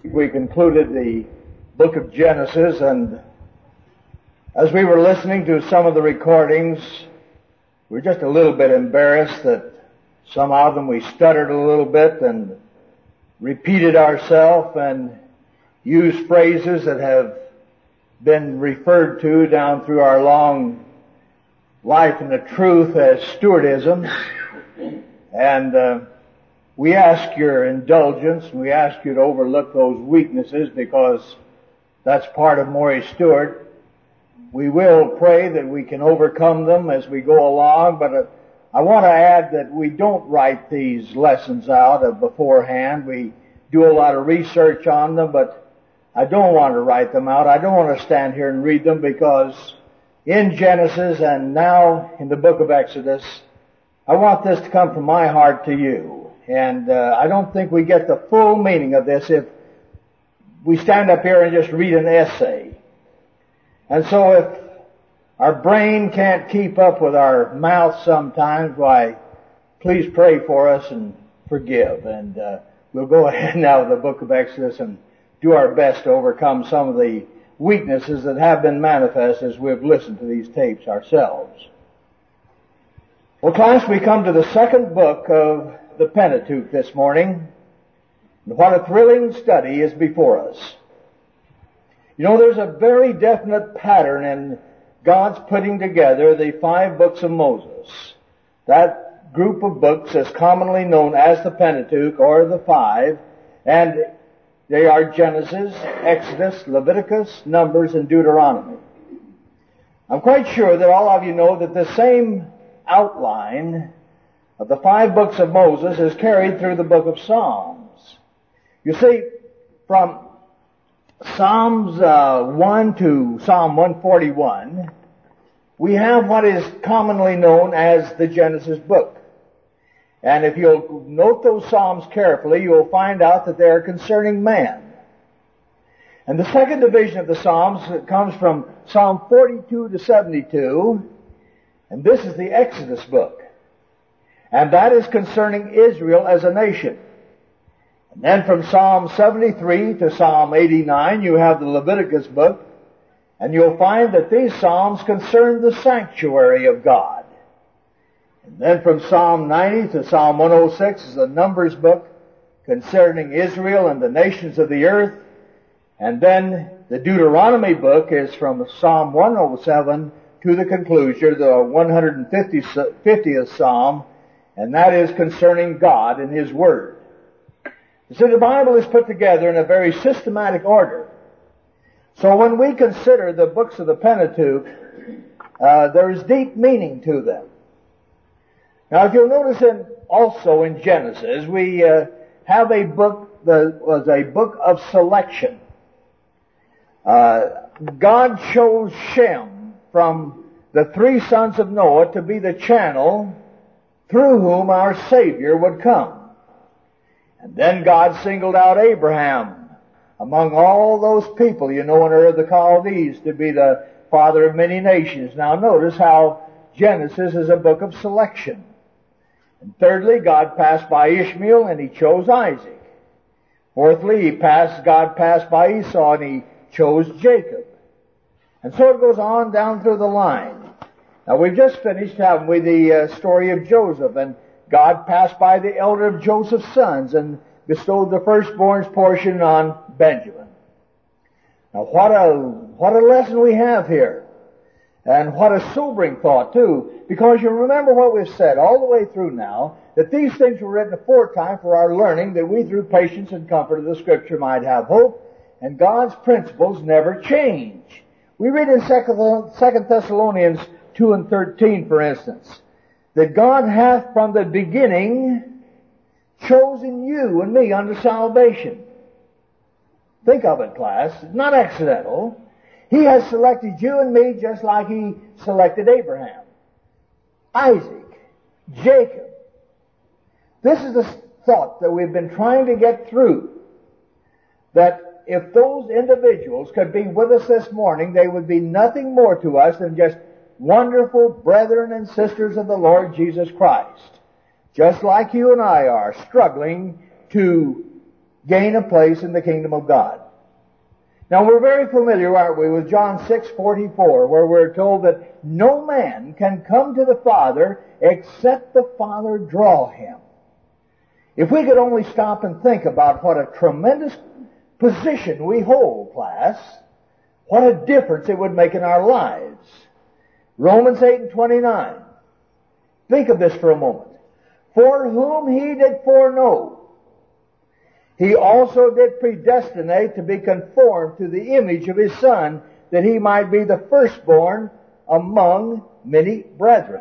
We concluded the book of Genesis, and as we were listening to some of the recordings, we were just a little bit embarrassed that some of them we stuttered a little bit and repeated ourselves and used phrases that have been referred to down through our long life in the truth as stewardism. And we ask your indulgence. We ask you to overlook those weaknesses because that's part of Maury Stewart. We will pray that we can overcome them as we go along, but I want to add that we don't write these lessons out beforehand. We do a lot of research on them, but I don't want to write them out. I don't want to stand here and read them because in Genesis and now in the book of Exodus, I want this to come from my heart to you. And I don't think we get the full meaning of this if we stand up here and just read an essay. And so if our brain can't keep up with our mouth sometimes, why, please pray for us and forgive. And we'll go ahead now with the book of Exodus and do our best to overcome some of the weaknesses that have been manifest as we've listened to these tapes ourselves. Well, class, we come to the second book of the Pentateuch this morning. And what a thrilling study is before us. You know, there's a very definite pattern in God's putting together the 5 books of Moses. That group of books is commonly known as the Pentateuch, or the 5, and they are Genesis, Exodus, Leviticus, Numbers, and Deuteronomy. I'm quite sure that all of you know that the same outline of the 5 books of Moses is carried through the book of Psalms. You see, from Psalms 1 to Psalm 141, we have what is commonly known as the Genesis book. And if you'll note those Psalms carefully, you'll find out that they are concerning man. And the second division of the Psalms comes from Psalm 42 to 72, and this is the Exodus book. And that is concerning Israel as a nation. And then from Psalm 73 to Psalm 89, you have the Leviticus book. And you'll find that these Psalms concern the sanctuary of God. And then from Psalm 90 to Psalm 106 is the Numbers book concerning Israel and the nations of the earth. And then the Deuteronomy book is from Psalm 107 to the conclusion, the 150th Psalm, and that is concerning God and His Word. You see, the Bible is put together in a very systematic order. So when we consider the books of the Pentateuch, there is deep meaning to them. Now, if you'll notice also in Genesis, we have a book that was a book of selection. God chose Shem from the 3 sons of Noah to be the channel through whom our Savior would come. And then God singled out Abraham among all those people, you know, in Ur of the Chaldees, to be the father of many nations. Now notice how Genesis is a book of selection. And thirdly, God passed by Ishmael and He chose Isaac. Fourthly, God passed by Esau and He chose Jacob. And so it goes on down through the line. Now we've just finished, haven't we, the story of Joseph, and God passed by the elder of Joseph's sons and bestowed the firstborn's portion on Benjamin. Now what a lesson we have here. And what a sobering thought too, because you remember what we've said all the way through now, that these things were written aforetime for our learning, that we through patience and comfort of the Scripture might have hope, and God's principles never change. We read in 2 Thessalonians 2 and 13, for instance, that God hath from the beginning chosen you and me unto salvation. Think of it, class. It's not accidental. He has selected you and me just like He selected Abraham, Isaac, Jacob. This is the thought that we've been trying to get through, that if those individuals could be with us this morning, they would be nothing more to us than just wonderful brethren and sisters of the Lord Jesus Christ. Just like you and I are struggling to gain a place in the kingdom of God. Now we're very familiar, aren't we, with John 6:44, where we're told that no man can come to the Father except the Father draw him. If we could only stop and think about what a tremendous position we hold, class, what a difference it would make in our lives. Romans 8:29. Think of this for a moment. For whom he did foreknow, he also did predestinate to be conformed to the image of his Son, that he might be the firstborn among many brethren.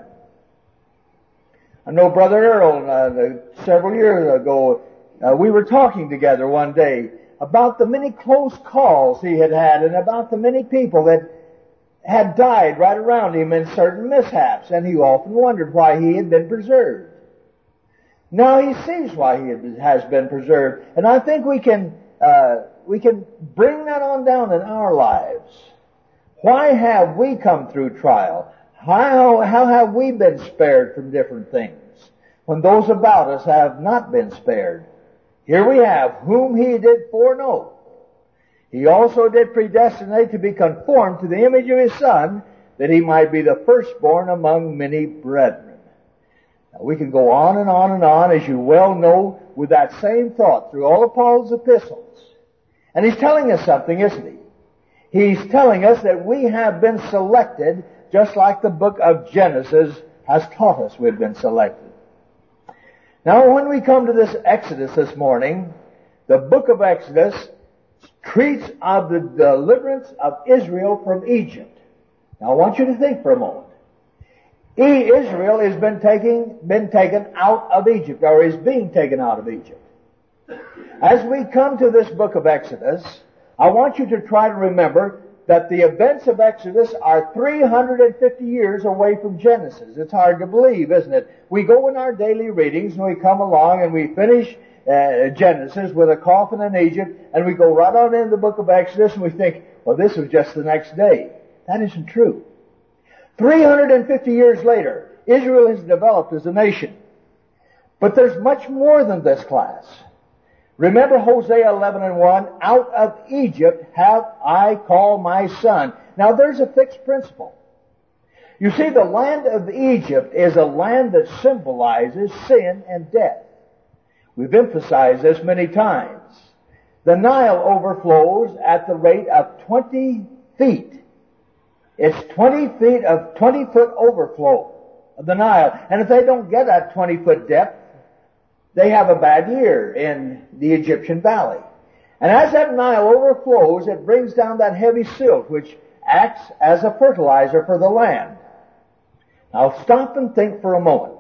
I know Brother Earl, several years ago, we were talking together one day about the many close calls he had had and about the many people that had died right around him in certain mishaps, and he often wondered why he had been preserved. Now he sees why he has been preserved, and I think we can bring that on down in our lives. Why have we come through trial? How have we been spared from different things when those about us have not been spared? Here we have, whom he did foreknow, he also did predestinate to be conformed to the image of his Son, that he might be the firstborn among many brethren. Now, we can go on and on and on, as you well know, with that same thought through all of Paul's epistles. And he's telling us something, isn't he? He's telling us that we have been selected, just like the book of Genesis has taught us we've been selected. Now, when we come to this Exodus this morning, the book of Exodus treats of the deliverance of Israel from Egypt. Now, I want you to think for a moment. Israel has been taken out of Egypt, or is being taken out of Egypt. As we come to this book of Exodus, I want you to try to remember that the events of Exodus are 350 years away from Genesis. It's hard to believe, isn't it? We go in our daily readings and we come along and we finish Genesis with a coffin in Egypt, and we go right on into the book of Exodus and we think, well, this was just the next day. That isn't true. 350 years later, Israel has developed as a nation. But there's much more than this, class. Remember Hosea 11:1, out of Egypt have I called my son. Now there's a fixed principle. You see, the land of Egypt is a land that symbolizes sin and death. We've emphasized this many times. The Nile overflows at the rate of 20 feet. It's 20 foot overflow of the Nile. And if they don't get that 20-foot depth, they have a bad year in the Egyptian valley. And as that Nile overflows, it brings down that heavy silt, which acts as a fertilizer for the land. Now stop and think for a moment.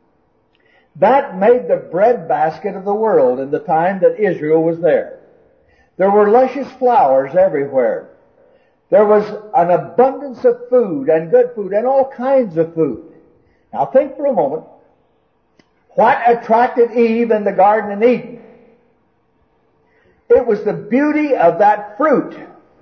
That made the breadbasket of the world in the time that Israel was there. There were luscious flowers everywhere. There was an abundance of food and good food and all kinds of food. Now think for a moment. What attracted Eve in the Garden of Eden? It was the beauty of that fruit.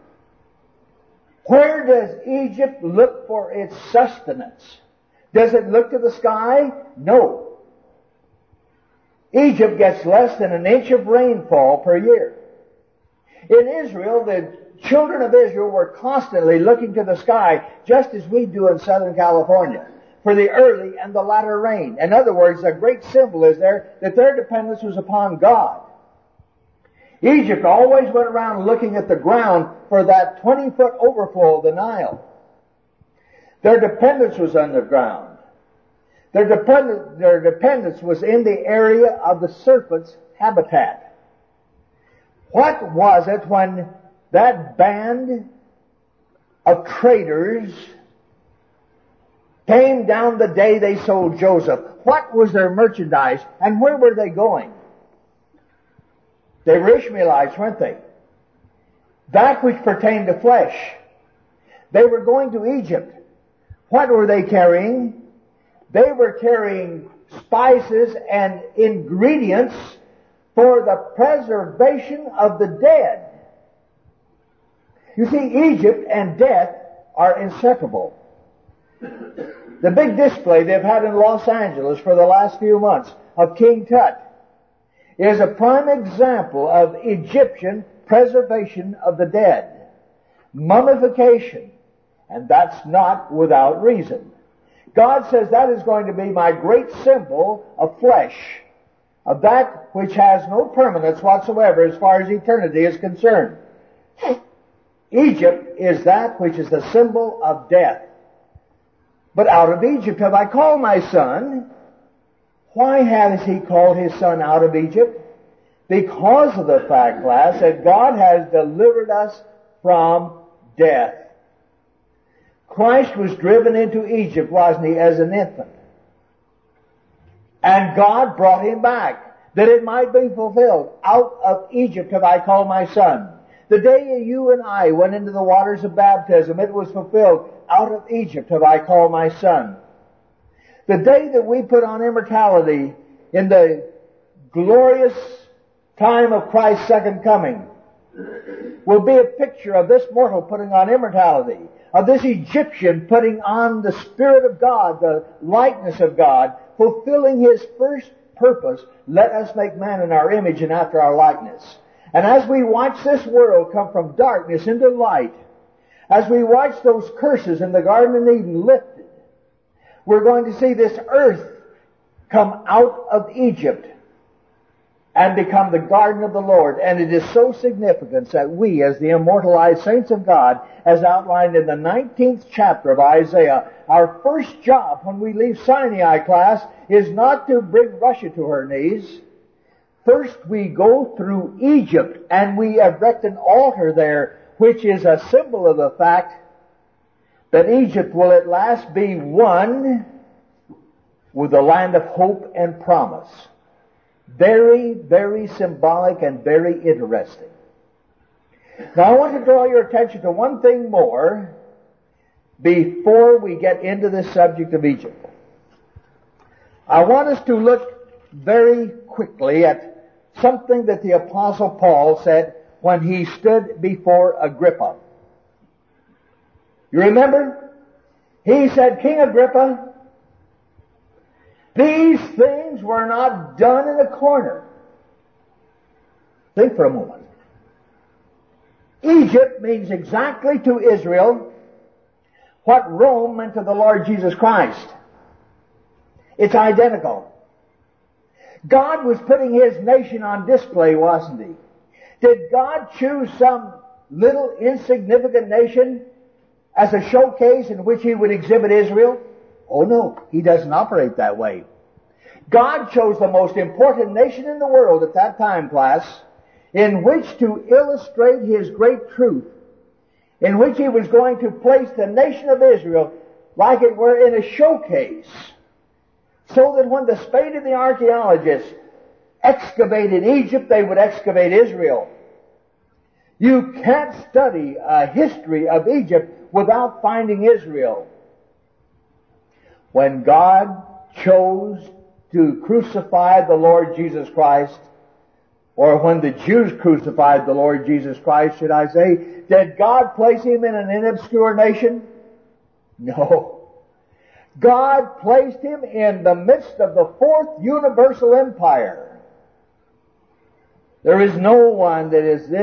Where does Egypt look for its sustenance? Does it look to the sky? No. Egypt gets less than an inch of rainfall per year. In Israel, the children of Israel were constantly looking to the sky, just as we do in Southern California, for the early and the latter rain. In other words, a great symbol is there that their dependence was upon God. Egypt always went around looking at the ground for that 20-foot overflow of the Nile. Their dependence was on the ground. Their dependence was in the area of the serpent's habitat. What was it when that band of traders came down the day they sold Joseph? What was their merchandise, and where were they going? They were Ishmaelites, weren't they? That which pertained to flesh. They were going to Egypt. What were they carrying? They were carrying spices and ingredients for the preservation of the dead. You see, Egypt and death are inseparable. The big display they've had in Los Angeles for the last few months of King Tut is a prime example of Egyptian preservation of the dead. Mummification. And that's not without reason. God says that is going to be my great symbol of flesh, of that which has no permanence whatsoever as far as eternity is concerned. Egypt is that which is the symbol of death. But out of Egypt have I called my son. Why has he called his son out of Egypt? Because of the fact, class, that God has delivered us from death. Christ was driven into Egypt, wasn't he, as an infant? And God brought him back, that it might be fulfilled. Out of Egypt have I called my son. The day you and I went into the waters of baptism, it was fulfilled. Out of Egypt have I called my son. The day that we put on immortality in the glorious time of Christ's second coming will be a picture of this mortal putting on immortality, of this Egyptian putting on the Spirit of God, the likeness of God, fulfilling his first purpose, let us make man in our image and after our likeness. And as we watch this world come from darkness into light, as we watch those curses in the Garden of Eden lifted, we're going to see this earth come out of Egypt and become the garden of the Lord. And it is so significant that we, as the immortalized saints of God, as outlined in the 19th chapter of Isaiah, our first job when we leave Sinai, class, is not to bring Russia to her knees. First we go through Egypt and we erect an altar there, which is a symbol of the fact that Egypt will at last be one with the land of hope and promise. Very, very symbolic and very interesting. Now I want to draw your attention to one thing more before we get into this subject of Egypt. I want us to look very quickly at something that the Apostle Paul said when he stood before Agrippa. You remember? He said, King Agrippa, these things were not done in a corner. Think for a moment. Egypt means exactly to Israel what Rome meant to the Lord Jesus Christ. It's identical. God was putting His nation on display, wasn't He? Did God choose some little insignificant nation as a showcase in which He would exhibit Israel? Oh no, He doesn't operate that way. God chose the most important nation in the world at that time, class, in which to illustrate His great truth, in which He was going to place the nation of Israel like it were in a showcase, so that when the spade of the archaeologists excavated Egypt, they would excavate Israel. You can't study a history of Egypt without finding Israel. When God chose to crucify the Lord Jesus Christ, or when the Jews crucified the Lord Jesus Christ, should I say, did God place Him in an obscure nation? No. God placed Him in the midst of the fourth universal empire. There is no one there isn't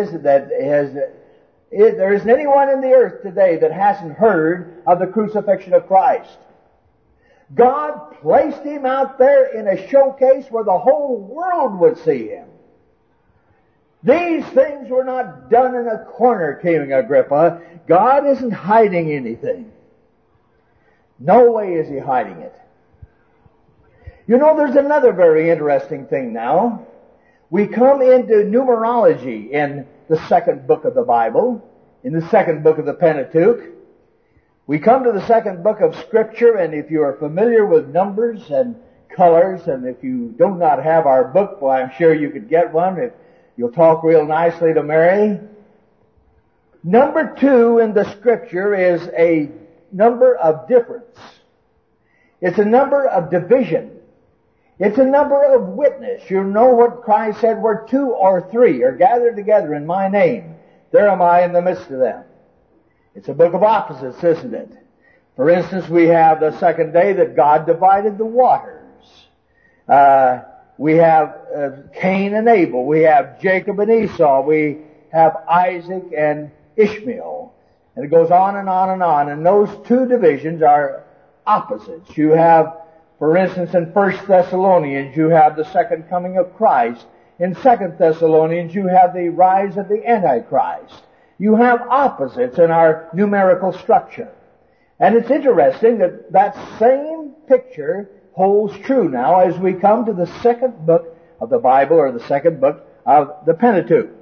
anyone in the earth today that hasn't heard of the crucifixion of Christ. God placed Him out there in a showcase where the whole world would see Him. These things were not done in a corner, King Agrippa. God isn't hiding anything. No way is He hiding it. You know, there's another very interesting thing now. We come into numerology in the second book of the Bible, in the second book of the Pentateuch. We come to the second book of Scripture, and if you are familiar with numbers and colors, and if you do not have our book, well, I'm sure you could get one if you'll talk real nicely to Mary. Number 2 in the Scripture is a number of difference. It's a number of division. It's a number of witness. You know what Christ said, where 2 or 3 are gathered together in my name, there am I in the midst of them. It's a book of opposites, isn't it? For instance, we have the second day that God divided the waters. We have Cain and Abel. We have Jacob and Esau. We have Isaac and Ishmael. And it goes on and on and on. And those two divisions are opposites. You have, for instance, in 1 Thessalonians, you have the second coming of Christ. In 2 Thessalonians, you have the rise of the Antichrist. You have opposites in our numerical structure. And it's interesting that that same picture holds true now as we come to the second book of the Bible, or the second book of the Pentateuch.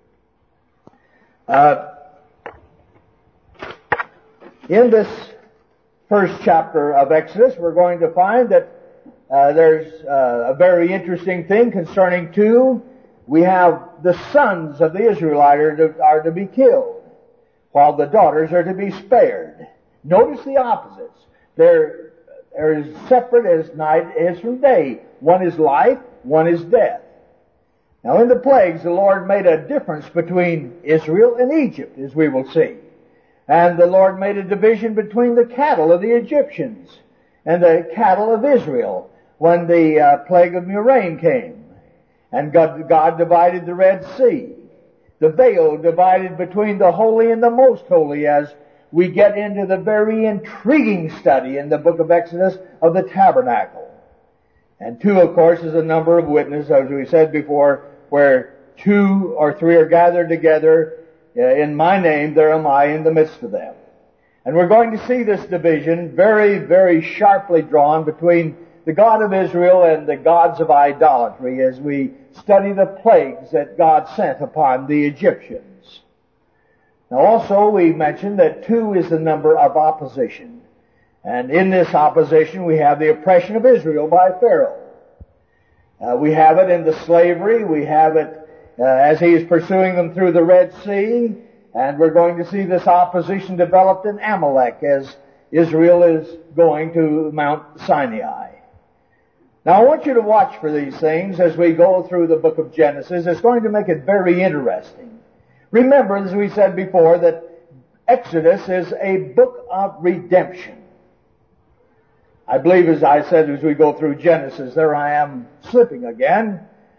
In this first chapter of Exodus, we're going to find that there's a very interesting thing concerning two. We have the sons of the Israelites are to be killed, while the daughters are to be spared. Notice the opposites. They're as separate as night is from day. One is life, one is death. Now in the plagues, the Lord made a difference between Israel and Egypt, as we will see. And the Lord made a division between the cattle of the Egyptians and the cattle of Israel when the plague of Muraim came. And God divided the Red Sea. The veil divided between the holy and the most holy, as we get into the very intriguing study in the book of Exodus of the tabernacle. And two, of course, is a number of witnesses, as we said before, where 2 or 3 are gathered together in my name, there am I in the midst of them. And we're going to see this division very, very sharply drawn between the God of Israel and the gods of idolatry as we study the plagues that God sent upon the Egyptians. Now also we mentioned that 2 is the number of opposition. And in this opposition we have the oppression of Israel by Pharaoh. We have it in the slavery. We have it as he is pursuing them through the Red Sea. And we're going to see this opposition developed in Amalek as Israel is going to Mount Sinai. Now I want you to watch for these things as we go through the book of Genesis. It's going to make it very interesting. Remember, as we said before, that Exodus is a book of redemption. I believe, as I said, as we go through Genesis, there I am slipping again.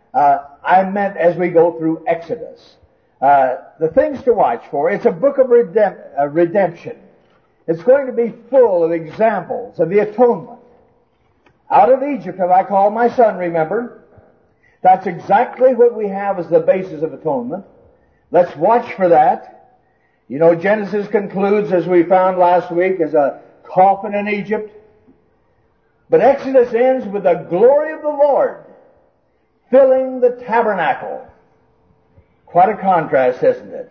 I meant as we go through Exodus. The things to watch for, it's a book of redemption. It's going to be full of examples of the atonement. Out of Egypt have I called my son, remember? That's exactly what we have as the basis of atonement. Let's watch for that. You know, Genesis concludes, as we found last week, as a coffin in Egypt. But Exodus ends with the glory of the Lord filling the tabernacle. Quite a contrast, isn't it?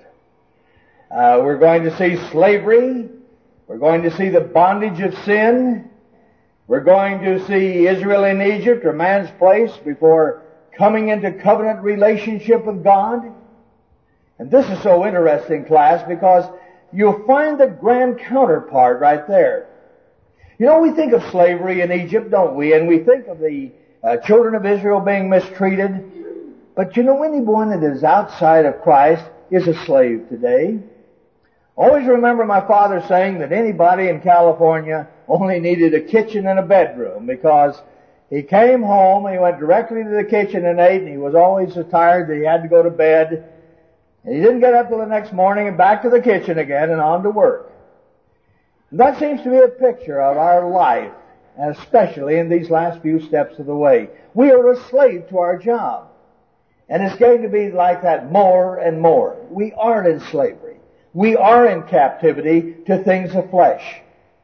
We're going to see slavery. We're going to see the bondage of sin. We're going to see Israel in Egypt, or man's place, before coming into covenant relationship with God. And this is so interesting, class, because you'll find the grand counterpart right there. You know, we think of slavery in Egypt, don't we? And we think of the children of Israel being mistreated. But you know, anyone that is outside of Christ is a slave today. Always remember my father saying that anybody in California only needed a kitchen and a bedroom, because he came home and he went directly to the kitchen and ate, and he was always so tired that he had to go to bed. And he didn't get up till the next morning and back to the kitchen again and on to work. And that seems to be a picture of our life, especially in these last few steps of the way. We are a slave to our job. And it's going to be like that more and more. We aren't in slavery. We are in captivity to things of flesh.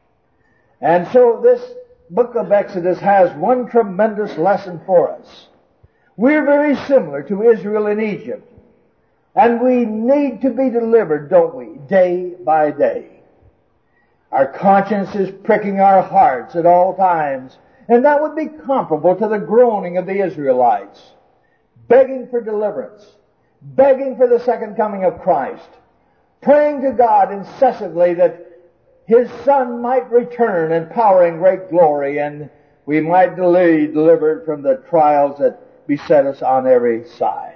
And so this book of Exodus has one tremendous lesson for us. We're very similar to Israel in Egypt. And we need to be delivered, don't we? Day by day. Our conscience is pricking our hearts at all times. And that would be comparable to the groaning of the Israelites. Begging for deliverance. Begging for the second coming of Christ. Praying to God incessantly that His Son might return in power and great glory, and we might be delivered from the trials that beset us on every side.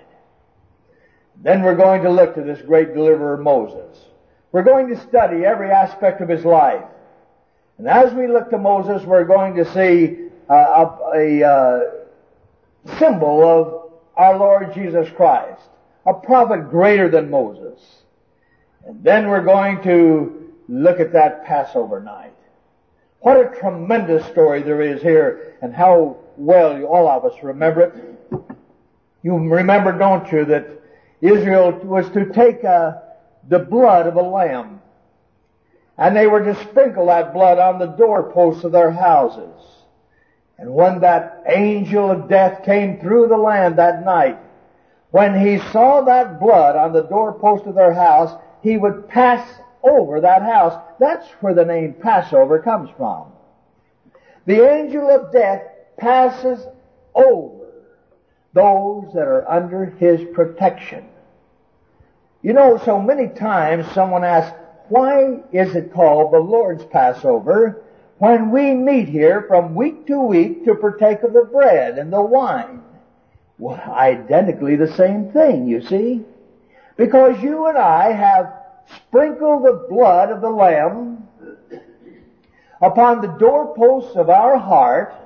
Then we're going to look to this great deliverer Moses. We're going to study every aspect of his life. And as we look to Moses, we're going to see a symbol of our Lord Jesus Christ, a prophet greater than Moses. And then we're going to look at that Passover night. What a tremendous story there is here, and how well all of us remember it. You remember, don't you, that Israel was to take the blood of a lamb, and they were to sprinkle that blood on the doorposts of their houses. And when that angel of death came through the land that night, when he saw that blood on the doorpost of their house, he would pass over that house. That's where the name Passover comes from. The angel of death passes over those that are under his protection. You know, so many times someone asks, why is it called the Lord's Passover when we meet here from week to week to partake of the bread and the wine? Well, identically the same thing, you see. Because you and I have sprinkled the blood of the Lamb upon the doorposts of our heart.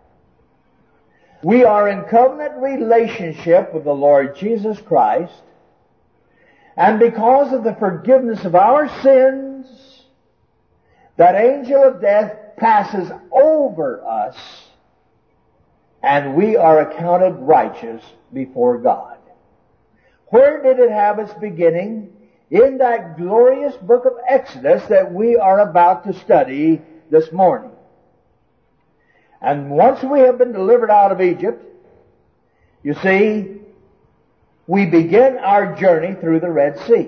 We are in covenant relationship with the Lord Jesus Christ. And because of the forgiveness of our sins, that angel of death passes over us, and we are accounted righteous before God. Where did it have its beginning? In that glorious book of Exodus that we are about to study this morning. And once we have been delivered out of Egypt, you see, we begin our journey through the Red Sea.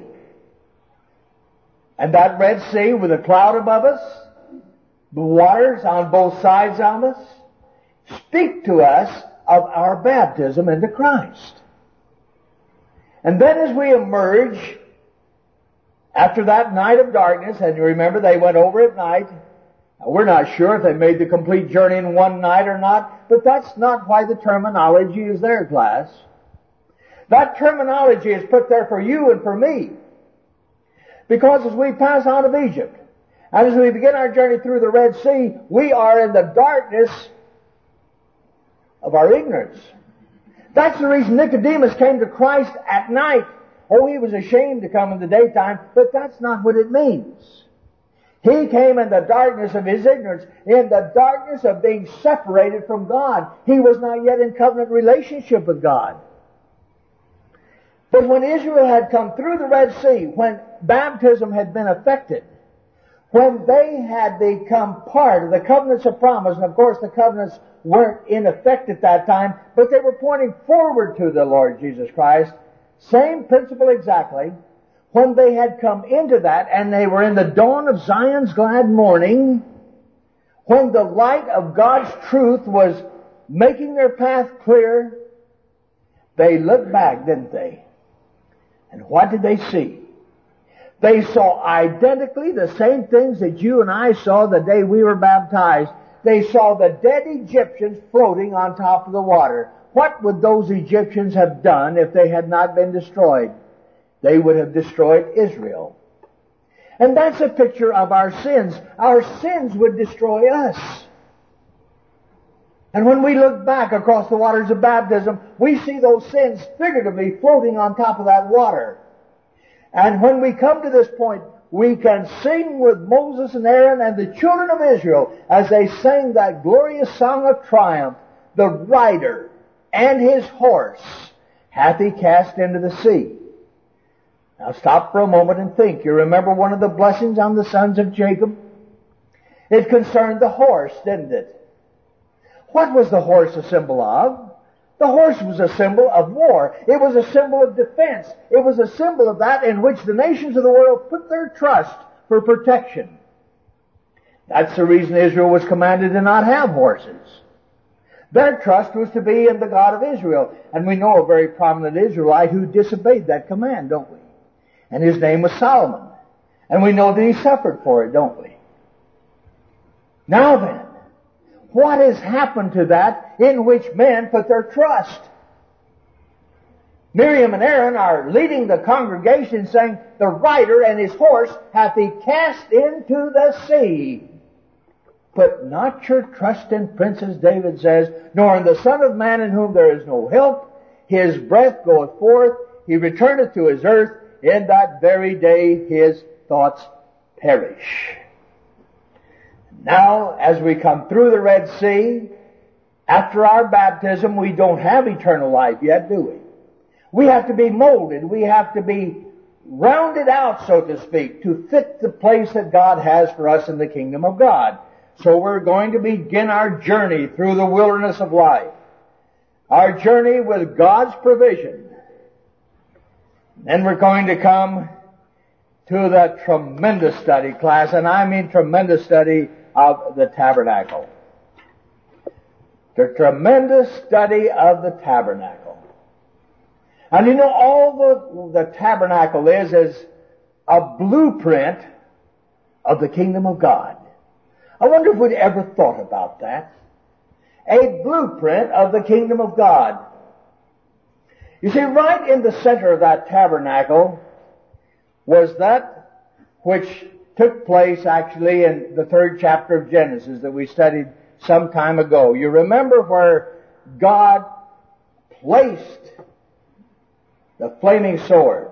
And that Red Sea, with a cloud above us, the waters on both sides of us, speak to us of our baptism into Christ. And then as we emerge after that night of darkness, and you remember they went over at night. We're not sure if they made the complete journey in one night or not, but that's not why the terminology is there, class. That terminology is put there for you and for me. Because as we pass out of Egypt, and as we begin our journey through the Red Sea, we are in the darkness of our ignorance. That's the reason Nicodemus came to Christ at night. Oh, he was ashamed to come in the daytime, but that's not what it means. He came in the darkness of his ignorance, in the darkness of being separated from God. He was not yet in covenant relationship with God. But when Israel had come through the Red Sea, when baptism had been effected, when they had become part of the covenants of promise, and of course the covenants weren't in effect at that time, but they were pointing forward to the Lord Jesus Christ, same principle exactly. When they had come into that, and they were in the dawn of Zion's glad morning, when the light of God's truth was making their path clear, they looked back, didn't they? And what did they see? They saw identically the same things that you and I saw the day we were baptized. They saw the dead Egyptians floating on top of the water. What would those Egyptians have done if they had not been destroyed? They would have destroyed Israel. And that's a picture of our sins. Our sins would destroy us. And when we look back across the waters of baptism, we see those sins figuratively floating on top of that water. And when we come to this point, we can sing with Moses and Aaron and the children of Israel as they sang that glorious song of triumph. The rider and his horse hath he cast into the sea. Now stop for a moment and think. You remember one of the blessings on the sons of Jacob? It concerned the horse, didn't it? What was the horse a symbol of? The horse was a symbol of war. It was a symbol of defense. It was a symbol of that in which the nations of the world put their trust for protection. That's the reason Israel was commanded to not have horses. Their trust was to be in the God of Israel. And we know a very prominent Israelite who disobeyed that command, don't we? And his name was Solomon. And we know that he suffered for it, don't we? Now then, what has happened to that in which men put their trust? Miriam and Aaron are leading the congregation saying, the rider and his horse hath he cast into the sea. Put not your trust in princes, David says, nor in the Son of Man in whom there is no help. His breath goeth forth, he returneth to his earth. In that very day his thoughts perish. Now, as we come through the Red Sea, after our baptism, we don't have eternal life yet, do we? We have to be molded. We have to be rounded out, so to speak, to fit the place that God has for us in the kingdom of God. So we're going to begin our journey through the wilderness of life. Our journey with God's provision. Then we're going to come to the tremendous study class, and I mean tremendous study of the tabernacle. The tremendous study of the tabernacle. And you know, all the tabernacle is a blueprint of the kingdom of God. I wonder if we'd ever thought about that. A blueprint of the kingdom of God. You see, right in the center of that tabernacle was that which took place actually in the 3rd chapter of Genesis that we studied some time ago. You remember where God placed the flaming sword.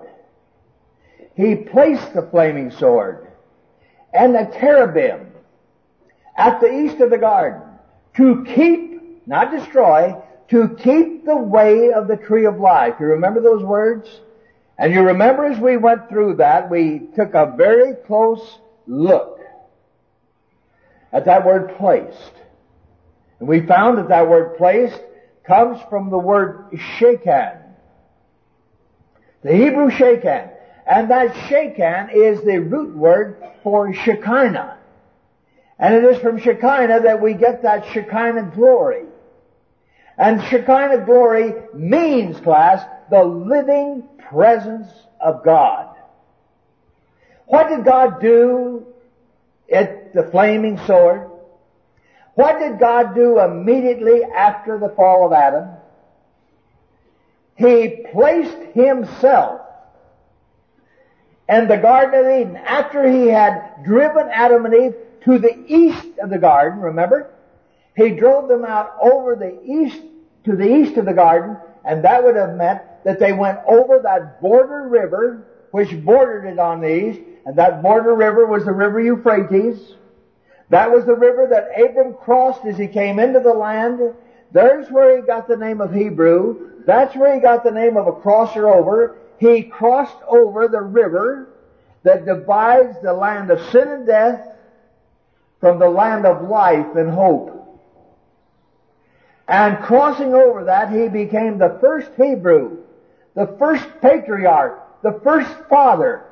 He placed the flaming sword and the cherubim at the east of the garden to keep, not destroy, to keep the way of the tree of life. You remember those words? And you remember as we went through that, we took a very close look at that word placed. And we found that that word placed comes from the word shekan. The Hebrew shekan. And that shekan is the root word for Shekinah. And it is from Shekinah that we get that Shekinah glory. And Shekinah glory means, class, the living presence of God. What did God do at the flaming sword? What did God do immediately after the fall of Adam? He placed Himself in the Garden of Eden after He had driven Adam and Eve to the east of the garden, remember? He drove them out over the east, to the east of the garden, and that would have meant that they went over that border river, which bordered it on the east, and that border river was the river Euphrates. That was the river that Abram crossed as he came into the land. There's where he got the name of Hebrew. That's where he got the name of a crosser over. He crossed over the river that divides the land of sin and death from the land of life and hope. And crossing over that, he became the first Hebrew, the first patriarch, the first father.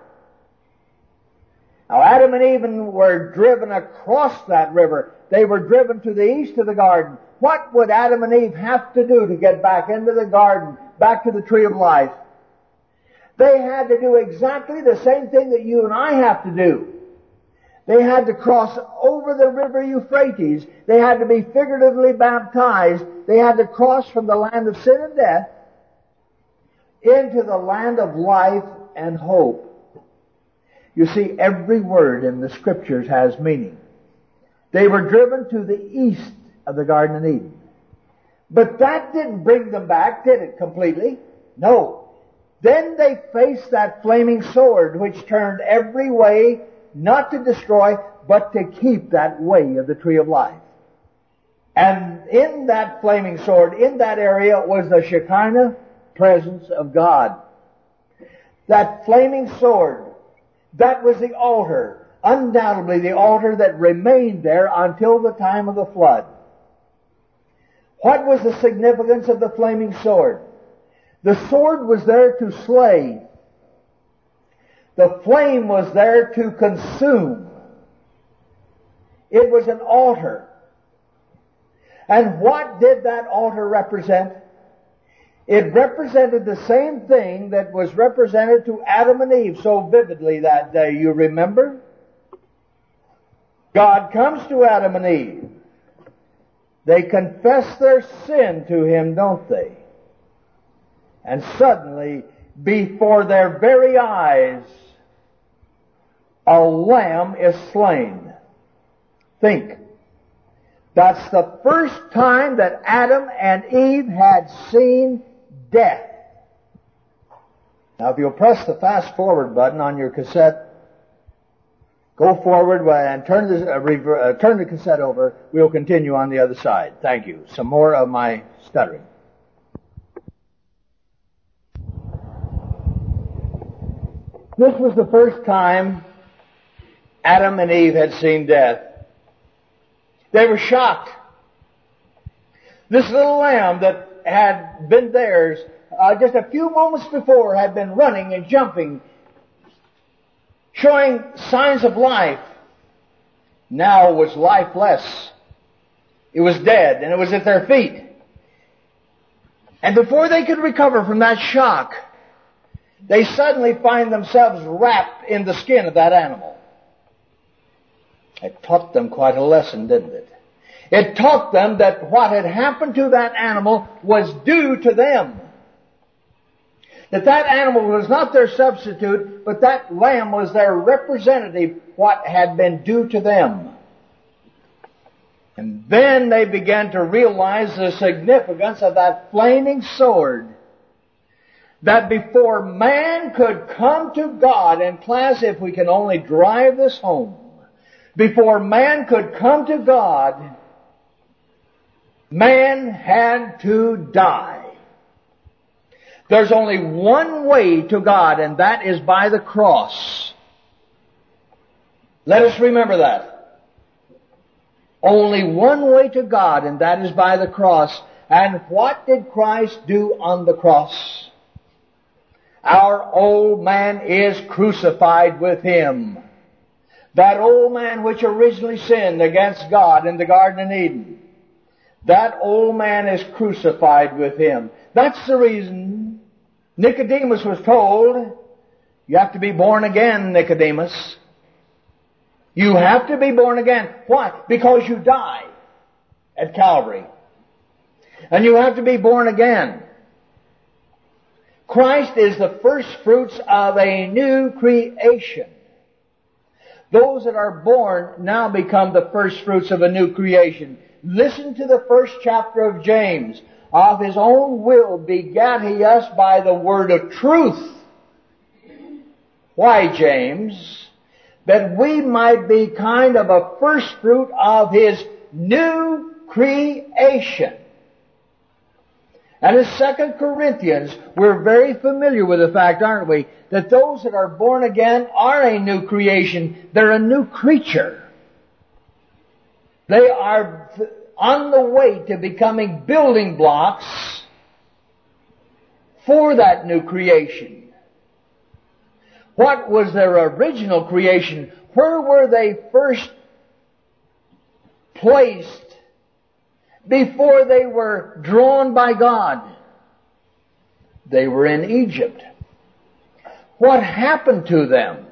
Now, Adam and Eve were driven across that river. They were driven to the east of the garden. What would Adam and Eve have to do to get back into the garden, back to the tree of life? They had to do exactly the same thing that you and I have to do. They had to cross over the river Euphrates. They had to be figuratively baptized. They had to cross from the land of sin and death into the land of life and hope. You see, every word in the Scriptures has meaning. They were driven to the east of the Garden of Eden. But that didn't bring them back, did it, completely? No. Then they faced that flaming sword which turned every way, not to destroy, but to keep that way of the tree of life. And in that flaming sword, in that area, was the Shekinah presence of God. That flaming sword, that was the altar, undoubtedly the altar that remained there until the time of the flood. What was the significance of the flaming sword? The sword was there to slay. The flame was there to consume. It was an altar. And what did that altar represent? It represented the same thing that was represented to Adam and Eve so vividly that day. You remember? God comes to Adam and Eve. They confess their sin to Him, don't they? And suddenly, before their very eyes, a lamb is slain. Think. That's the first time that Adam and Eve had seen death. Now, if you'll press the fast forward button on your cassette, go forward and turn the cassette over. We'll continue on the other side. Thank you. Some more of my stuttering. This was the first time Adam and Eve had seen death. They were shocked. This little lamb that had been theirs just a few moments before had been running and jumping, showing signs of life, now was lifeless. It was dead, and it was at their feet. And before they could recover from that shock, they suddenly find themselves wrapped in the skin of that animal. It taught them quite a lesson, didn't it? It taught them that what had happened to that animal was due to them. That animal was not their substitute, but that lamb was their representative, what had been due to them. And then they began to realize the significance of that flaming sword. That before man could come to God, and class, if we can only drive this home, before man could come to God, man had to die. There's only one way to God, and that is by the cross. Let us remember that. Only one way to God, and that is by the cross. And what did Christ do on the cross? Our old man is crucified with Him. That old man which originally sinned against God in the Garden of Eden. That old man is crucified with Him. That's the reason Nicodemus was told, you have to be born again, Nicodemus. You have to be born again. Why? Because you die at Calvary. And you have to be born again. Christ is the first fruits of a new creation. Those that are born now become the first fruits of a new creation. Listen to the first chapter of James. Of His own will begat He us by the word of truth. Why, James? That we might be kind of a first fruit of His new creation. And in 2 Corinthians, we're very familiar with the fact, aren't we, that those that are born again are a new creation. They're a new creature. They are on the way to becoming building blocks for that new creation. What was their original creation? Where were they first placed before they were drawn by God? They were in Egypt. What happened to them?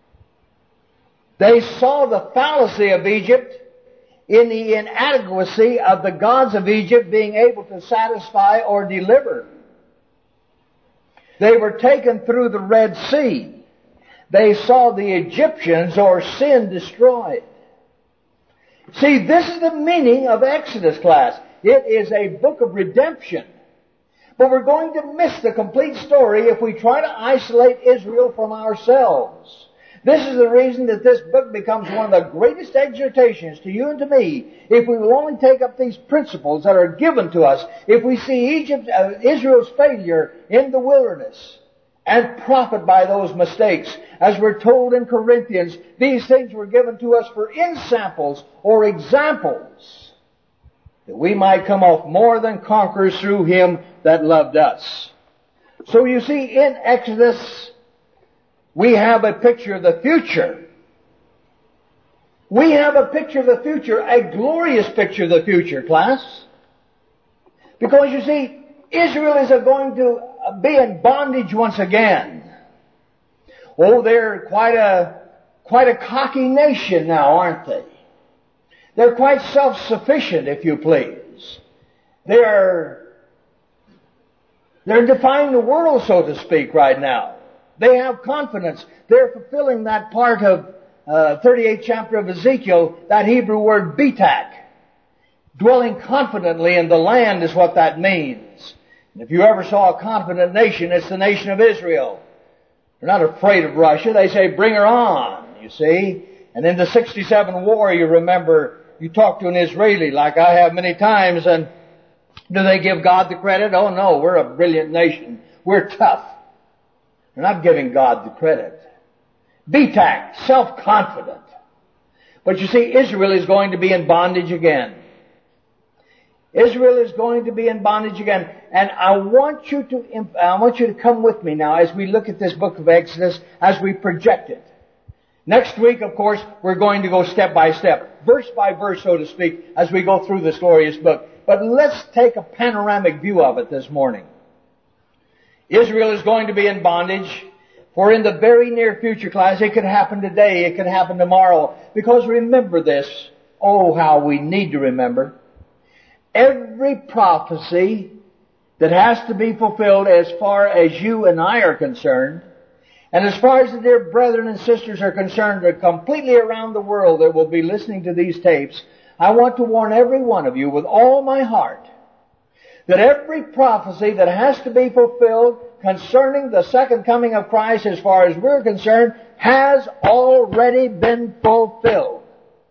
They saw the fallacy of Egypt in the inadequacy of the gods of Egypt being able to satisfy or deliver. They were taken through the Red Sea. They saw the Egyptians or sin destroyed. See, this is the meaning of Exodus, class. It is a book of redemption. But we're going to miss the complete story if we try to isolate Israel from ourselves. This is the reason that this book becomes one of the greatest exhortations to you and to me, if we will only take up these principles that are given to us. If we see Israel's failure in the wilderness and profit by those mistakes, as we're told in Corinthians, these things were given to us for ensamples or examples, that we might come off more than conquerors through Him that loved us. So you see, in Exodus, we have a picture of the future. We have a picture of the future, a glorious picture of the future, class. Because you see, Israel is going to be in bondage once again. Oh, they're quite a cocky nation now, aren't they? They're quite self-sufficient, if you please. They're defying the world, so to speak, right now. They have confidence. They're fulfilling that part of 38th chapter of Ezekiel, that Hebrew word betak. Dwelling confidently in the land is what that means. And if you ever saw a confident nation, it's the nation of Israel. They're not afraid of Russia. They say, bring her on, you see. And in the 67 war, you remember, you talk to an Israeli like I have many times, and do they give God the credit? Oh no, we're a brilliant nation. We're tough. They're not giving God the credit. BTAC, self-confident. But you see, Israel is going to be in bondage again. Israel is going to be in bondage again. And I want you to come with me now as we look at this book of Exodus, as we project it. Next week, of course, we're going to go step by step, verse by verse, so to speak, as we go through this glorious book. But let's take a panoramic view of it this morning. Israel is going to be in bondage, for in the very near future, class, it could happen today, it could happen tomorrow. Because remember this, oh, how we need to remember. Every prophecy that has to be fulfilled as far as you and I are concerned, and as far as the dear brethren and sisters are concerned, are completely around the world that will be listening to these tapes, I want to warn every one of you with all my heart that every prophecy that has to be fulfilled concerning the second coming of Christ, as far as we're concerned, has already been fulfilled.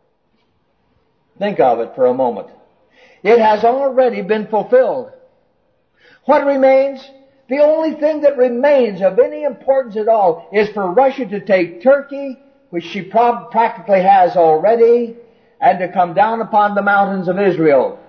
Think of it for a moment. It has already been fulfilled. What remains? The only thing that remains of any importance at all is for Russia to take Turkey, which she practically has already, and to come down upon the mountains of Israel.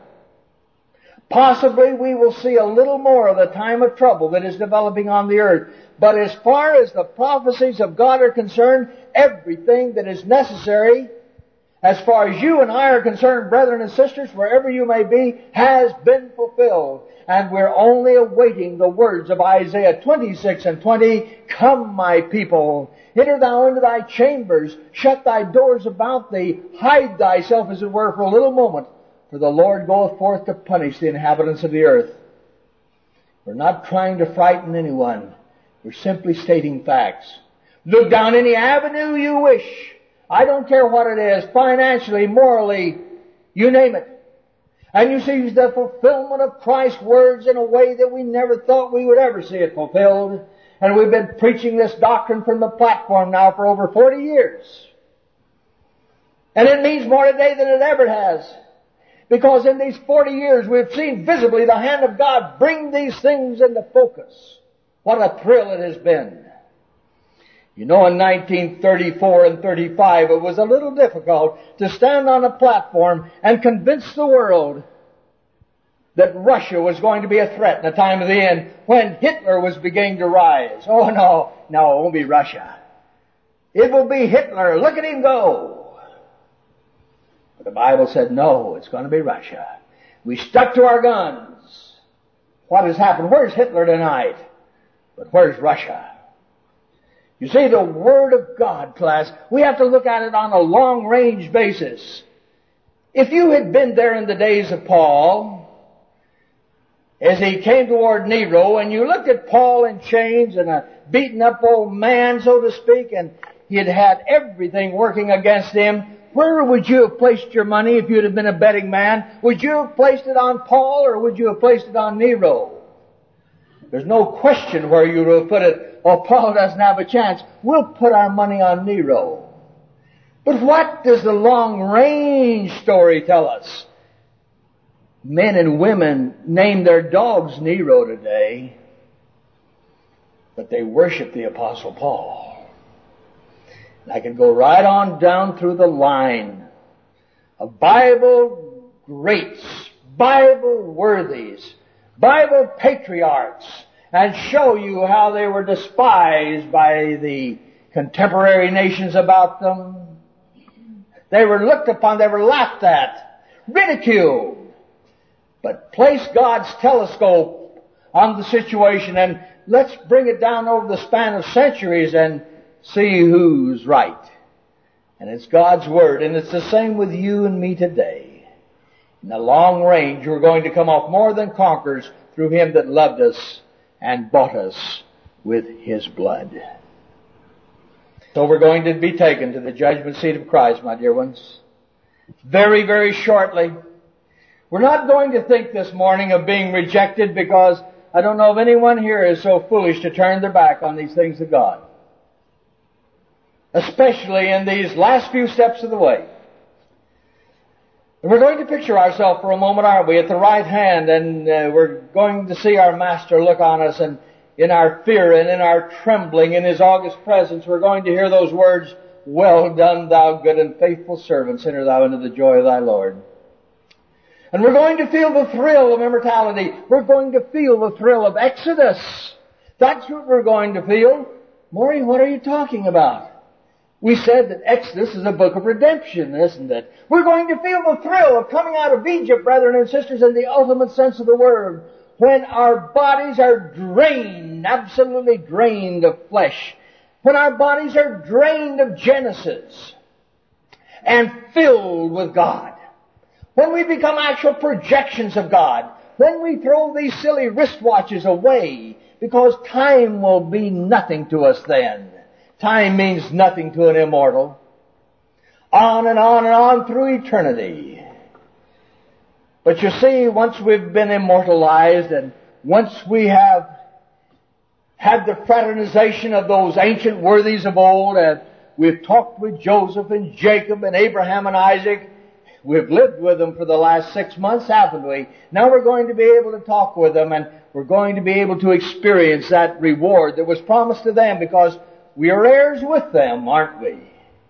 Possibly we will see a little more of the time of trouble that is developing on the earth. But as far as the prophecies of God are concerned, everything that is necessary, as far as you and I are concerned, brethren and sisters, wherever you may be, has been fulfilled. And we're only awaiting the words of Isaiah 26 and 20, Come, my people, enter thou into thy chambers, shut thy doors about thee, hide thyself, as it were, for a little moment, for the Lord goeth forth to punish the inhabitants of the earth. We're not trying to frighten anyone. We're simply stating facts. Look down any avenue you wish. I don't care what it is, financially, morally, you name it. And you see the fulfillment of Christ's words in a way that we never thought we would ever see it fulfilled. And we've been preaching this doctrine from the platform now for over 40 years. And it means more today than it ever has. Because in these 40 years we've seen visibly the hand of God bring these things into focus. What a thrill it has been. You know, in 1934 and 35, it was a little difficult to stand on a platform and convince the world that Russia was going to be a threat in the time of the end, when Hitler was beginning to rise. Oh, no, it won't be Russia. It will be Hitler. Look at him go. But the Bible said, no, it's going to be Russia. We stuck to our guns. What has happened? Where's Hitler tonight? But where's Russia? You see, the Word of God, class, we have to look at it on a long-range basis. If you had been there in the days of Paul, as he came toward Nero, and you looked at Paul in chains and a beaten-up old man, so to speak, and he had had everything working against him, where would you have placed your money if you'd have been a betting man? Would you have placed it on Paul, or would you have placed it on Nero? There's no question where you would have put it. Oh, Paul doesn't have a chance. We'll put our money on Nero. But what does the long-range story tell us? Men and women name their dogs Nero today, but they worship the Apostle Paul. And I can go right on down through the line of Bible greats, Bible worthies, Bible patriarchs, and show you how they were despised by the contemporary nations about them. They were looked upon, they were laughed at, ridiculed. But place God's telescope on the situation and let's bring it down over the span of centuries and see who's right. And it's God's Word, and it's the same with you and me today. In the long range, we're going to come off more than conquerors through Him that loved us and bought us with His blood. So we're going to be taken to the judgment seat of Christ, my dear ones. Very, very shortly, We're not going to think this morning of being rejected, because I don't know if anyone here is so foolish to turn their back on these things of God. Especially in these last few steps of the way. And we're going to picture ourselves for a moment, aren't we, at the right hand, and we're going to see our Master look on us, and in our fear and in our trembling in His august presence, we're going to hear those words, "Well done, thou good and faithful servant, enter thou into the joy of thy Lord." And we're going to feel the thrill of immortality. We're going to feel the thrill of Exodus. That's what we're going to feel. Maury, what are you talking about? We said that Exodus is a book of redemption, isn't it? We're going to feel the thrill of coming out of Egypt, brethren and sisters, in the ultimate sense of the word, when our bodies are drained, absolutely drained of flesh, when our bodies are drained of Genesis and filled with God, when we become actual projections of God, when we throw these silly wristwatches away, because time will be nothing to us then. Time means nothing to an immortal. On and on and on through eternity. But you see, once we've been immortalized, and once we have had the fraternization of those ancient worthies of old, and we've talked with Joseph and Jacob and Abraham and Isaac, we've lived with them for the last 6 months, haven't we? Now we're going to be able to talk with them, and we're going to be able to experience that reward that was promised to them, because we are heirs with them, aren't we?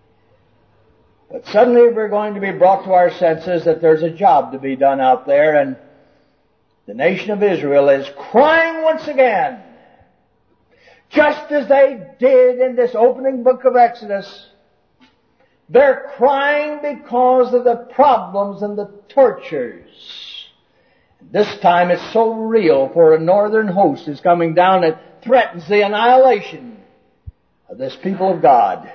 But suddenly we're going to be brought to our senses that there's a job to be done out there, and the nation of Israel is crying once again, just as they did in this opening book of Exodus. They're crying because of the problems and the tortures. This time it's so real, for a northern host is coming down that threatens the annihilation of this people of God.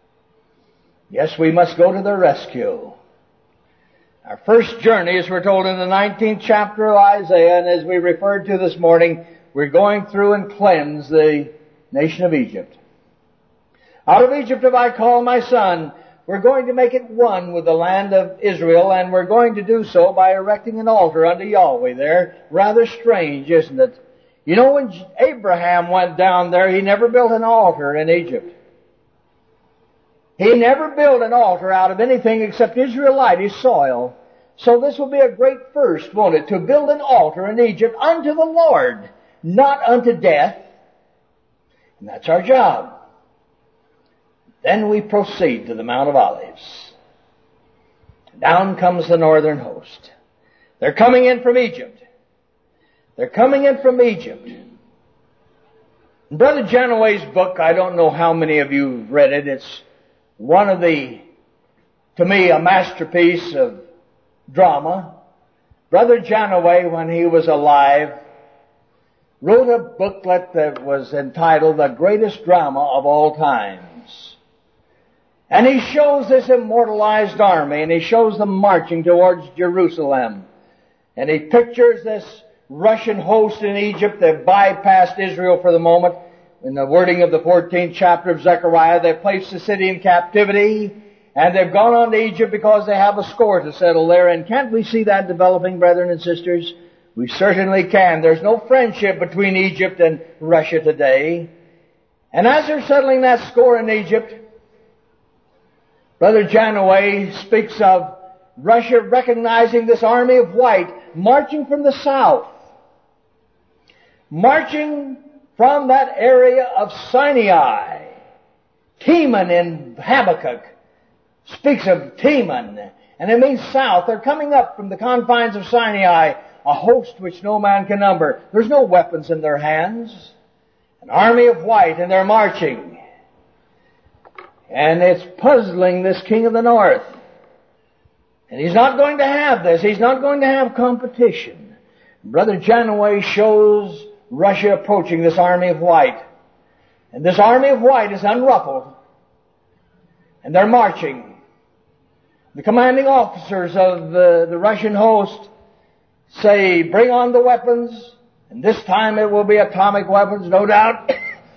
Yes, we must go to their rescue. Our first journey, as we're told in the 19th chapter of Isaiah, and as we referred to this morning, we're going through and cleanse the nation of Egypt. Out of Egypt have I called my son. We're going to make it one with the land of Israel, and we're going to do so by erecting an altar unto Yahweh there. Rather strange, isn't it? You know, when Abraham went down there, he never built an altar in Egypt. He never built an altar out of anything except Israelite soil. So this will be a great first, won't it? To build an altar in Egypt unto the Lord, not unto death. And that's our job. Then we proceed to the Mount of Olives. Down comes the northern host. They're coming in from Egypt. They're coming in from Egypt. Brother Janaway's book, I don't know how many of you have read it. It's one of the, to me, a masterpiece of drama. Brother Janaway, when he was alive, wrote a booklet that was entitled The Greatest Drama of All Times. And he shows this immortalized army, and he shows them marching towards Jerusalem. And he pictures this Russian host in Egypt that bypassed Israel for the moment. In the wording of the 14th chapter of Zechariah, they've placed the city in captivity, and they've gone on to Egypt because they have a score to settle there. And can't we see that developing, brethren and sisters? We certainly can. There's no friendship between Egypt and Russia today. And as they're settling that score in Egypt, Brother Janaway speaks of Russia recognizing this army of white marching from the south, marching from that area of Sinai. Teman in Habakkuk speaks of Teman, and it means south. They're coming up from the confines of Sinai, a host which no man can number. There's no weapons in their hands. An army of white, and they're marching. And it's puzzling this king of the north. And he's not going to have this. He's not going to have competition. Brother Janaway shows Russia approaching this army of white. And this army of white is unruffled. And they're marching. The commanding officers of the Russian host say, bring on the weapons. And this time it will be atomic weapons, no doubt.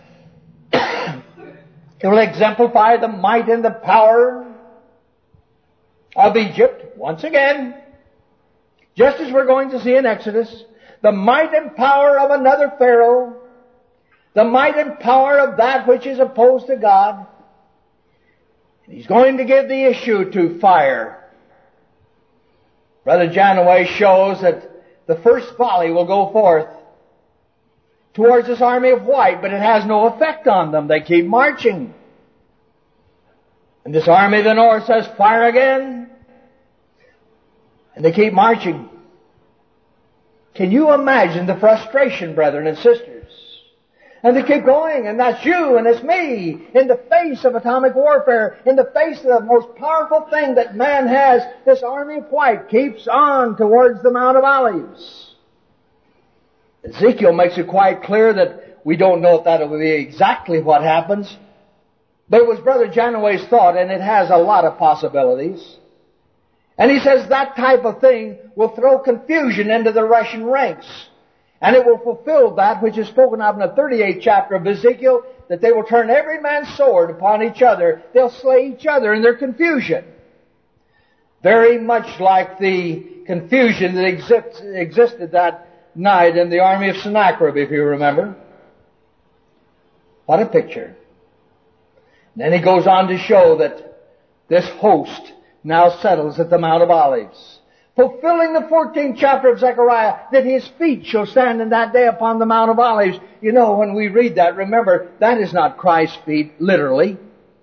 It will exemplify the might and the power of Egypt once again. just as we're going to see in Exodus, the might and power of another Pharaoh, the might and power of that which is opposed to God. And he's going to give the issue to fire. Brother Janaway shows that the first volley will go forth towards this army of white, but it has no effect on them. They keep marching. And this army of the north says, fire again. And they keep marching. Can you imagine the frustration, brethren and sisters? And they keep going, and that's you and it's me, in the face of atomic warfare, in the face of the most powerful thing that man has. This army of white keeps on towards the Mount of Olives. Ezekiel makes it quite clear that we don't know if that will be exactly what happens, but it was Brother Janaway's thought, and it has a lot of possibilities. And he says that type of thing will throw confusion into the Russian ranks. And it will fulfill that which is spoken of in the 38th chapter of Ezekiel, that they will turn every man's sword upon each other. They'll slay each other in their confusion. Very much like the confusion that existed that night in the army of Sennacherib, if you remember. What a picture. And then he goes on to show that this host now settles at the Mount of Olives, fulfilling the 14th chapter of Zechariah, that his feet shall stand in that day upon the Mount of Olives. You know, when we read that, remember, that is not Christ's feet, literally.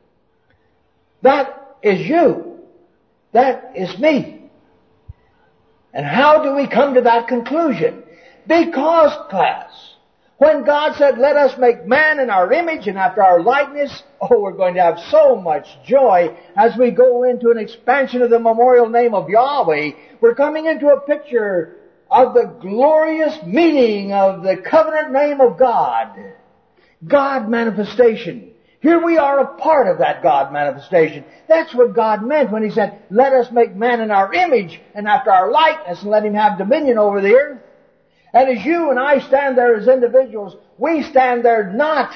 That is you. That is me. And how do we come to that conclusion? Because, class, when God said, let us make man in our image and after our likeness, oh, we're going to have so much joy as we go into an expansion of the memorial name of Yahweh. We're coming into a picture of the glorious meaning of the covenant name of God. God manifestation. Here we are a part of that God manifestation. That's what God meant when He said, let us make man in our image and after our likeness and let him have dominion over the earth. And as you and I stand there as individuals, we stand there not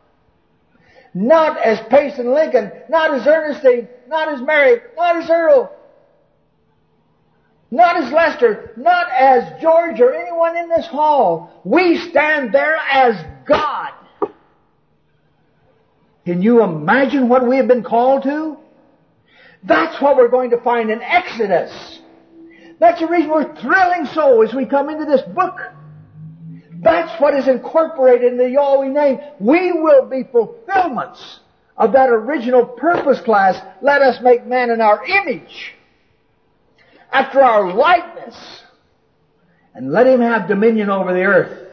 as Pace and Lincoln, not as Ernestine, not as Mary, not as Earl, not as Lester, not as George or anyone in this hall. We stand there as God. Can you imagine what we have been called to? That's what we're going to find in Exodus. That's the reason we're thrilling so as we come into this book. That's what is incorporated in the Yahweh name. We will be fulfillments of that original purpose, class. Let us make man in our image, after our likeness, and let him have dominion over the earth.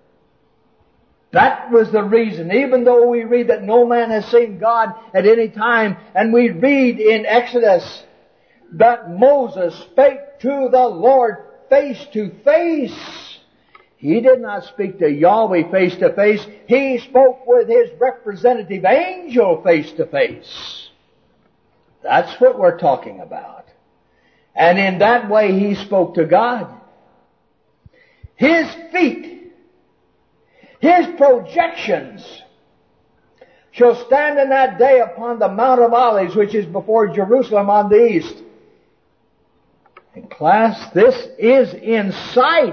That was the reason. Even though we read that no man has seen God at any time, and we read in Exodus that Moses spake to the Lord face to face. He did not speak to Yahweh face to face. He spoke with his representative angel face to face. That's what we're talking about. And in that way he spoke to God. His feet, his projections shall stand in that day upon the Mount of Olives, which is before Jerusalem on the east. And class, this is in sight.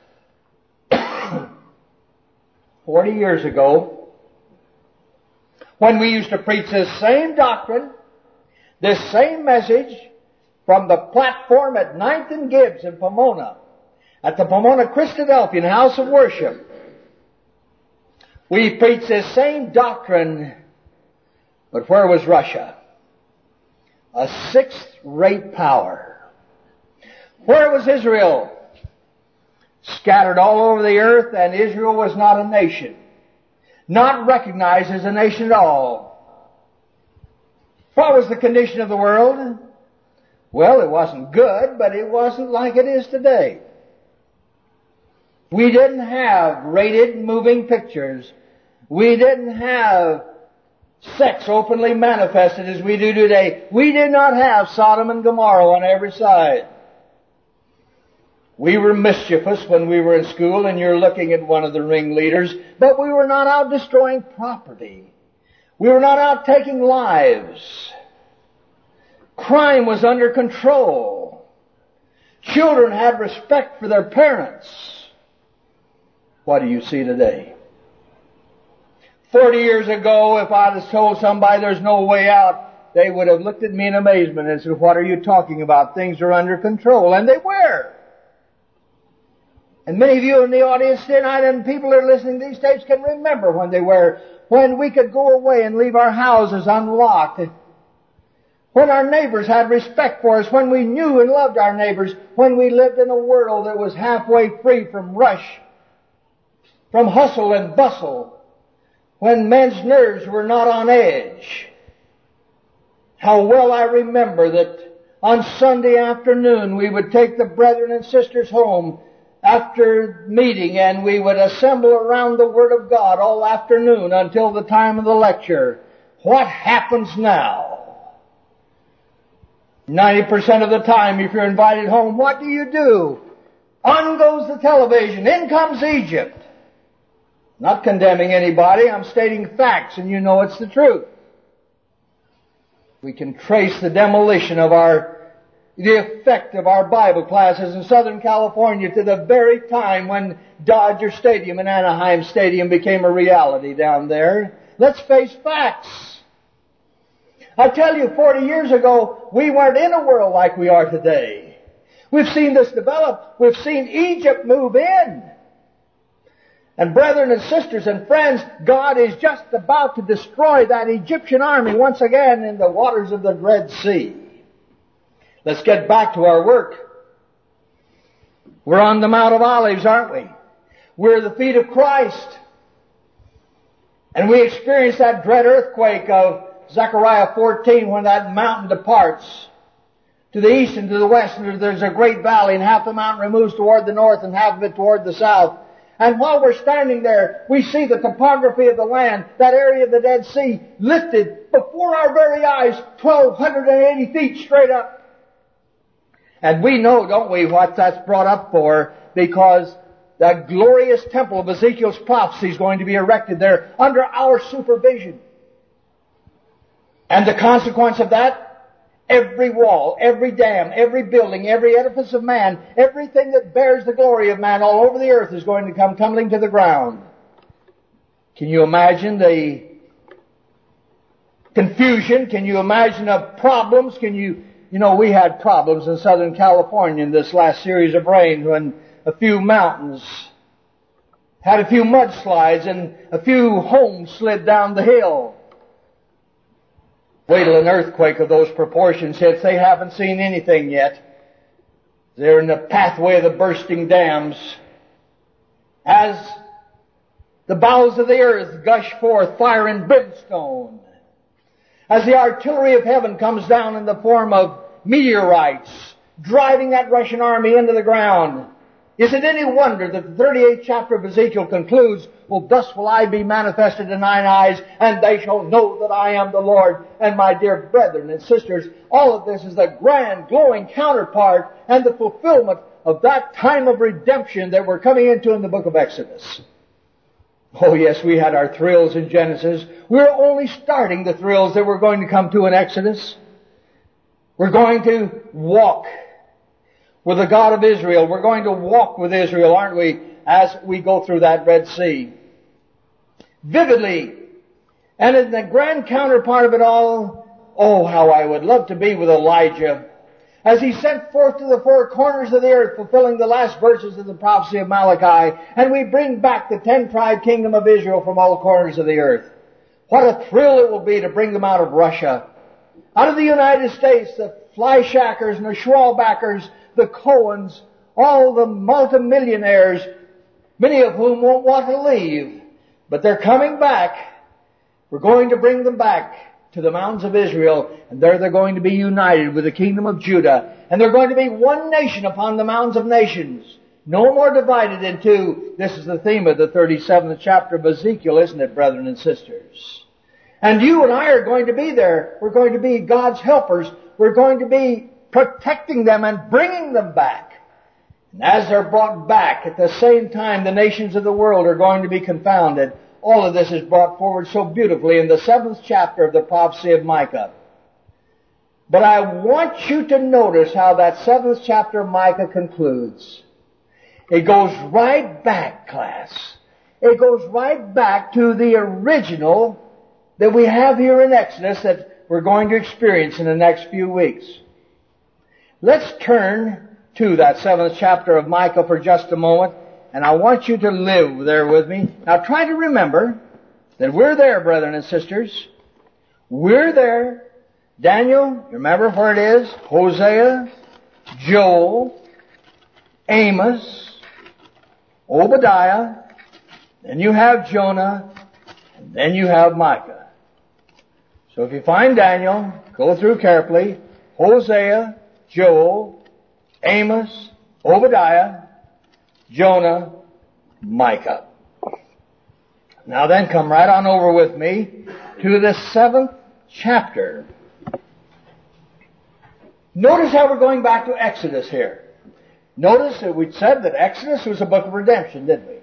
40 years ago, when we used to preach this same doctrine, this same message, from the platform at 9th and Gibbs in Pomona, at the Pomona Christadelphian House of Worship, we preached this same doctrine, but where was Russia? A sixth-rate power. Where was Israel? Scattered all over the earth, and Israel was not a nation. Not recognized as a nation at all. What was the condition of the world? Well, it wasn't good, but it wasn't like it is today. We didn't have rated moving pictures. We didn't have sex openly manifested as we do today. We did not have Sodom and Gomorrah on every side. We were mischievous when we were in school, and you're looking at one of the ringleaders, but we were not out destroying property. We were not out taking lives. Crime was under control. Children had respect for their parents. What do you see today? 40 years ago, if I'd have told somebody there's no way out, they would have looked at me in amazement and said, what are you talking about? Things are under control. And they were. And many of you in the audience tonight and people that are listening to these tapes can remember when they were, when we could go away and leave our houses unlocked, when our neighbors had respect for us, when we knew and loved our neighbors, when we lived in a world that was halfway free from rush, from hustle and bustle, when men's nerves were not on edge. How well I remember that on Sunday afternoon we would take the brethren and sisters home after meeting and we would assemble around the Word of God all afternoon until the time of the lecture. What happens now? 90% of the time, if you're invited home, what do? On goes the television. In comes Egypt. Not condemning anybody, I'm stating facts, and you know it's the truth. We can trace the demolition of the effect of our Bible classes in Southern California to the very time when Dodger Stadium and Anaheim Stadium became a reality down there. Let's face facts. I tell you, 40 years ago, we weren't in a world like we are today. We've seen this develop. We've seen Egypt move in. And brethren and sisters and friends, God is just about to destroy that Egyptian army once again in the waters of the Red Sea. Let's get back to our work. We're on the Mount of Olives, aren't we? We're at the feet of Christ. And we experience that dread earthquake of Zechariah 14 when that mountain departs to the east and to the west, and there's a great valley, and half the mountain removes toward the north and half of it toward the south. And while we're standing there, we see the topography of the land, that area of the Dead Sea, lifted before our very eyes 1,280 feet straight up. And we know, don't we, what that's brought up for, because that glorious temple of Ezekiel's prophecy is going to be erected there under our supervision. And the consequence of that, every wall, every dam, every building, every edifice of man, everything that bears the glory of man all over the earth is going to come tumbling to the ground. Can you imagine the confusion? Can you imagine the problems? We had problems in Southern California in this last series of rain when a few mountains had a few mudslides and a few homes slid down the hill. Wait till an earthquake of those proportions hits. They haven't seen anything yet. They're in the pathway of the bursting dams. As the bowels of the earth gush forth fire and brimstone. As the artillery of heaven comes down in the form of meteorites, driving that Russian army into the ground. Is it any wonder that the 38th chapter of Ezekiel concludes, well, thus will I be manifested in thine eyes, and they shall know that I am the Lord. And my dear brethren and sisters, all of this is the grand, glowing counterpart and the fulfillment of that time of redemption that we're coming into in the book of Exodus. Oh yes, we had our thrills in Genesis. We're only starting the thrills that we're going to come to in Exodus. We're going to walk with the God of Israel. We're going to walk with Israel, aren't we, as we go through that Red Sea. Vividly. And in the grand counterpart of it all, oh, how I would love to be with Elijah as he sent forth to the four corners of the earth, fulfilling the last verses of the prophecy of Malachi, and we bring back the 10-tribe kingdom of Israel from all corners of the earth. What a thrill it will be to bring them out of Russia, out of the United States, the Fleischackers and the Schwalbackers, the Cohens, all the multimillionaires, many of whom won't want to leave, but they're coming back. We're going to bring them back to the mountains of Israel, and there they're going to be united with the kingdom of Judah, and they're going to be one nation upon the mountains of nations, no more divided in two. This is the theme of the 37th chapter of Ezekiel, isn't it, brethren and sisters? And you and I are going to be there. We're going to be God's helpers. We're going to be protecting them and bringing them back. And as they're brought back, at the same time the nations of the world are going to be confounded. All of this is brought forward so beautifully in the 7th chapter of the prophecy of Micah. But I want you to notice how that 7th chapter of Micah concludes. It goes right back, class. It goes right back to the original that we have here in Exodus that we're going to experience in the next few weeks. Let's turn to that 7th chapter of Micah for just a moment, and I want you to live there with me. Now try to remember that we're there, brethren and sisters. We're there. Daniel, you remember where it is? Hosea, Joel, Amos, Obadiah, then you have Jonah, and then you have Micah. So if you find Daniel, go through carefully. Hosea, Joel, Amos, Obadiah, Jonah, Micah. Now then, come right on over with me to the 7th chapter. Notice how we're going back to Exodus here. Notice that we said that Exodus was a book of redemption, didn't we?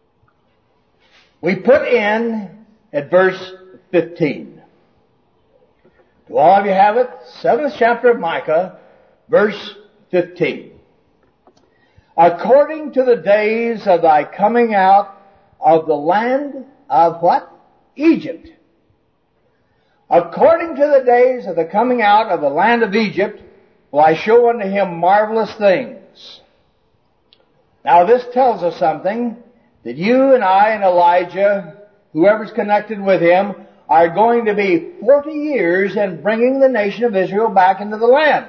We put in at verse 15. Do all of you have it? 7th chapter of Micah, verse 15. According to the days of thy coming out of the land of what? Egypt. According to the days of the coming out of the land of Egypt, will I show unto him marvelous things. Now this tells us something, that you and I and Elijah, whoever's connected with him, are going to be 40 years in bringing the nation of Israel back into the land.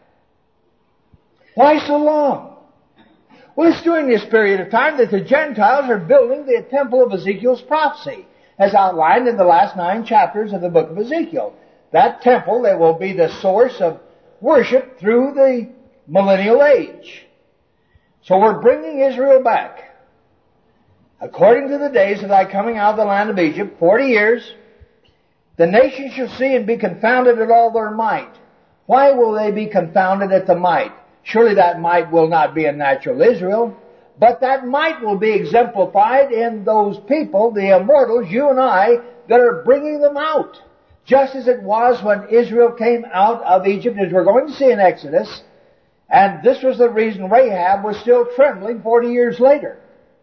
Why so long? Well, it's during this period of time that the Gentiles are building the temple of Ezekiel's prophecy, as outlined in the last 9 chapters of the book of Ezekiel. That temple that will be the source of worship through the millennial age. So we're bringing Israel back. According to the days of thy coming out of the land of Egypt, 40 years, the nations shall see and be confounded at all their might. Why will they be confounded at the might? Surely that might will not be in natural Israel, but that might will be exemplified in those people, the immortals, you and I, that are bringing them out. Just as it was when Israel came out of Egypt, as we're going to see in Exodus, and this was the reason Rahab was still trembling 40 years later.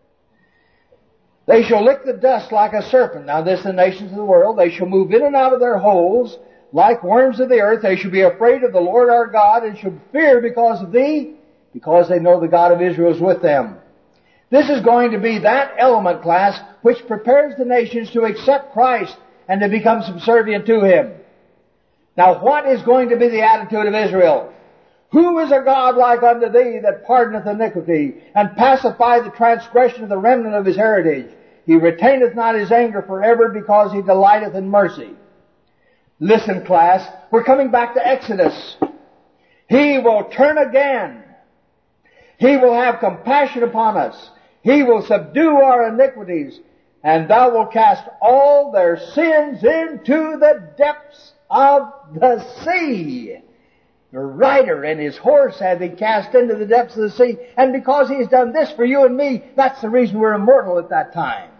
They shall lick the dust like a serpent. Now this is the nations of the world. They shall move in and out of their holes like worms of the earth. They shall be afraid of the Lord our God and shall fear because of thee, because they know the God of Israel is with them. This is going to be that element, class, which prepares the nations to accept Christ and to become subservient to Him. Now what is going to be the attitude of Israel? Who is a God like unto thee that pardoneth iniquity and pacifieth the transgression of the remnant of his heritage? He retaineth not his anger forever because he delighteth in mercy. Listen, class, we're coming back to Exodus. He will turn again. He will have compassion upon us. He will subdue our iniquities, and thou wilt cast all their sins into the depths of the sea. The rider and his horse have been cast into the depths of the sea, and because He's done this for you and me, that's the reason we're immortal at that time.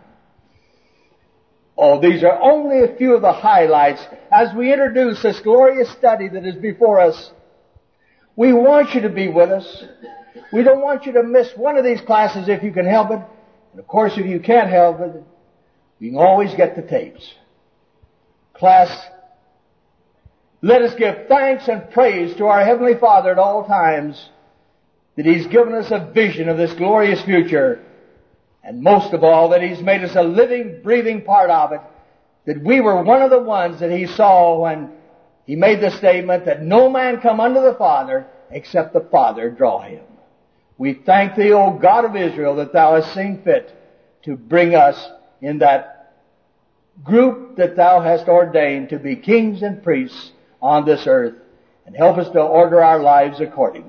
Oh, these are only a few of the highlights as we introduce this glorious study that is before us. We want you to be with us. We don't want you to miss one of these classes if you can help it. And of course, if you can't help it, you can always get the tapes. Class, let us give thanks and praise to our Heavenly Father at all times that He's given us a vision of this glorious future. And most of all, that He's made us a living, breathing part of it. That we were one of the ones that He saw when He made the statement that no man come unto the Father except the Father draw him. We thank Thee, O God of Israel, that Thou hast seen fit to bring us in that group that Thou hast ordained to be kings and priests on this earth, and help us to order our lives accordingly.